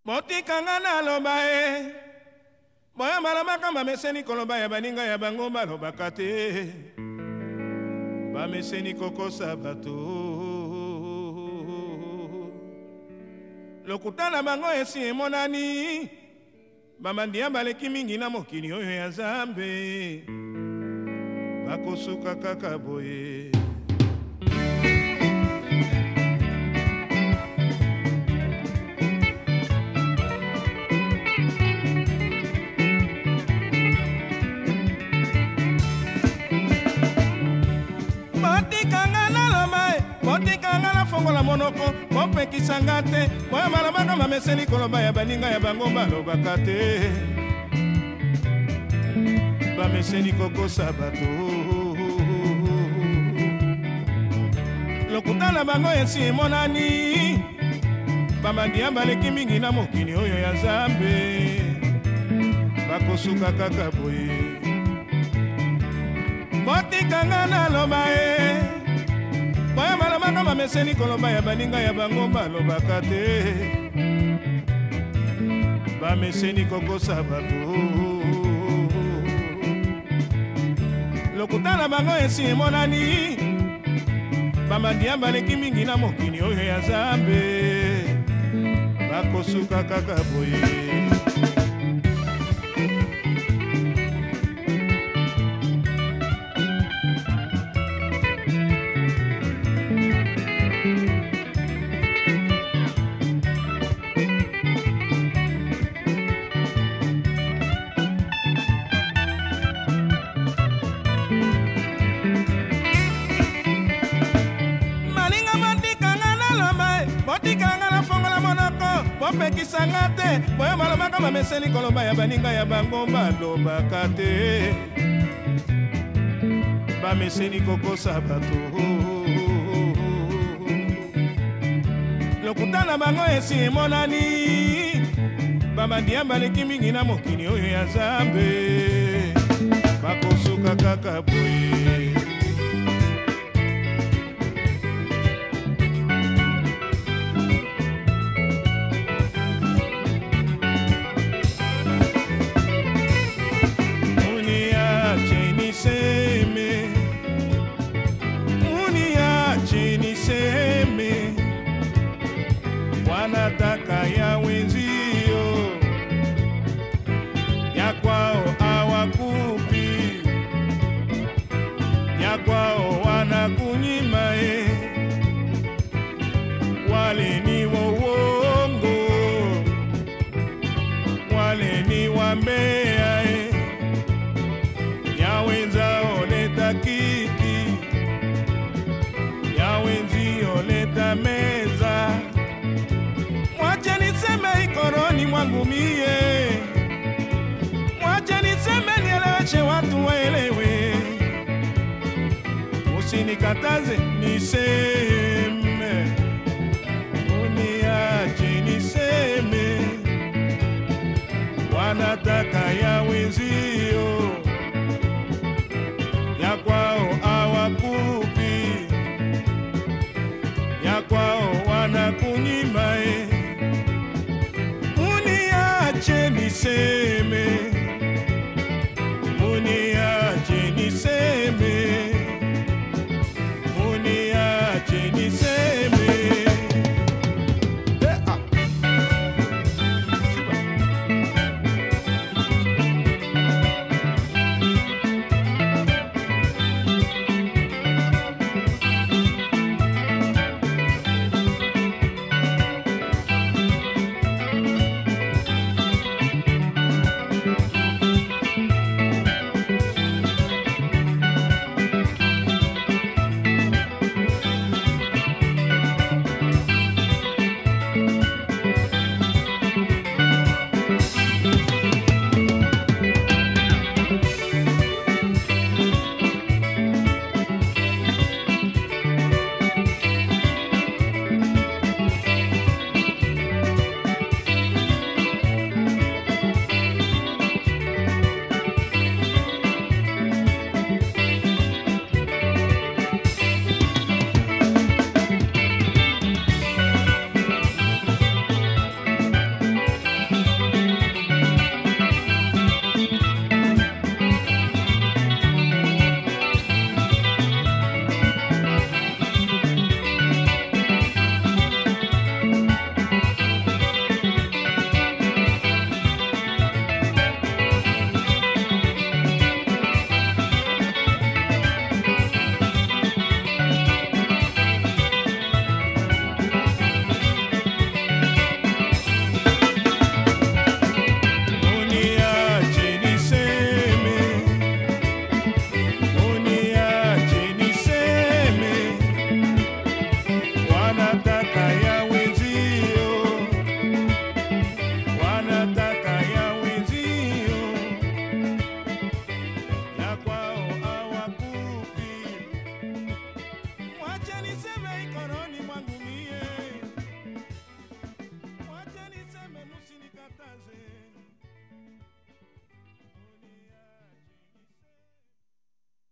Botikanga na loba e boya malabaka bameseni koloba ya baninga ya bango balobaka te bameseni kokosa bato lokuta na bango esi emonani bamandia baleki mingi na mokili oyo ya Nzambe bakosuka kaka boye fongola monoko mopekisanga te boya malabaka mameseni koloba ya baninga ya bango balobaka te bameseni kokosa bato lokuta na bango esi emonani bamandia baleki mingi na mokili oyo ya Nzambe bakosuka kaka boye botikanga na loba e boya malabaka bameseni koloba ya baninga ya bango balobaka te bameseni kokosa bato lokuta na bango esi emonani bamandia baleki mingi na mokili oyo ya Nzambe bakosuka kaka boye bopekisanga te boya malabaka bameseni koloba ya baninga ya bango balobaka te bameseni kokosa bato lokuta na bango esi emonani bamandia baleki mingi na mokili oyo ya Nzambe bakosuka kaka boye wanataka ya wenzio ya kwao hawakupi ya kwao wanakunyima wale ni wongo wale ni wambea ya wenzao leta kiti ya wenzio leta meza mwache niseme ikoroni mwangu mie mwache niseme nieleweshe watu waelewe usinikataze niseme uniache niseme wanataka ya wenzio ya kwao hawakupi ya kwao wanakunyima uniache niseme uniache niseme uniache niseme kataze